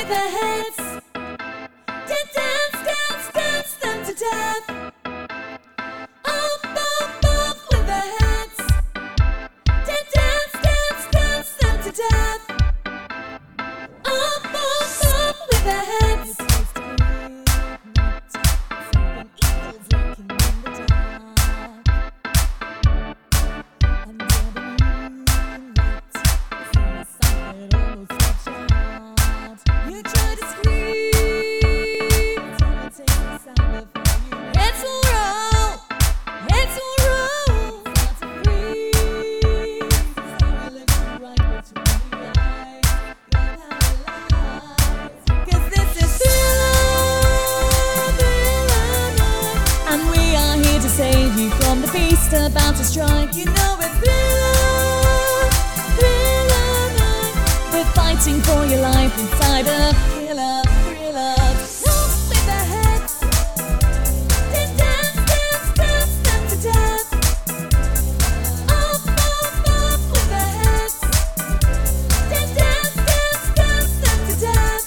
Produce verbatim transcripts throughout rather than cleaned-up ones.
with their heads. Dance, dance, dance, dance them to death. Up, up, up with their heads. Dance, dance, dance, dance them to death. Up, up, up with their heads. You try to scream, heads will roll, heads will roll. Cause this is Thriller, Thriller Night, and we are here to save you from the beast about to strike. You know it's Thriller, Thriller Night. We're fighting for your life inside a thriller, thriller. Up with their heads. Dance, dance, dance, dance them to death. Up, up, up with their heads. Dance, dance, dance, dance them to death.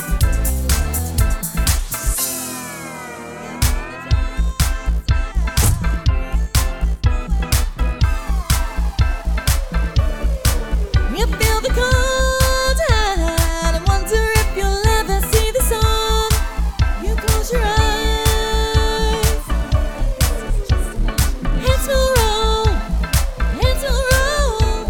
You feel the cold hand and wonder if you'll ever see the sun. You close your eyes. Heads will roll, heads will roll.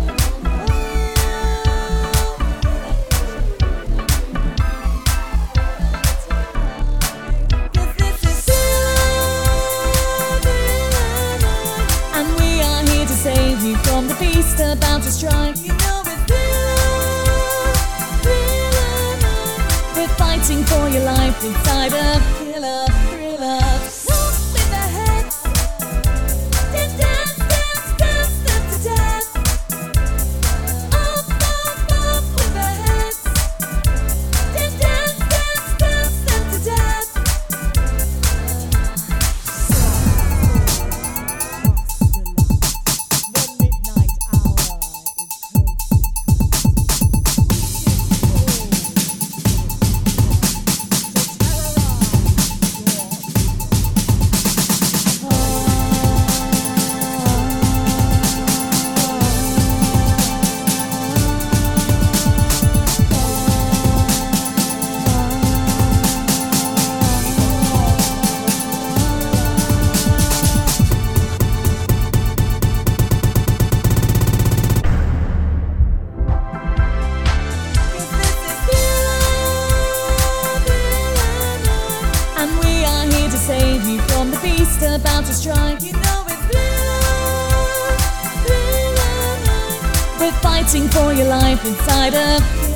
Cause this is Thriller, Thriller Night, and we are here to save you from the beast about to strike. You know it's Thriller, Thriller Night. We're fighting for your life inside a thriller, thriller. Up with their heads. Dance, dance, dance, dance them to death. Up, up, up with their heads. Dance, dance, dance, dance them to death. The midnight hour about to strike. You know it's Thriller, Thriller Night. We're fighting for your life inside a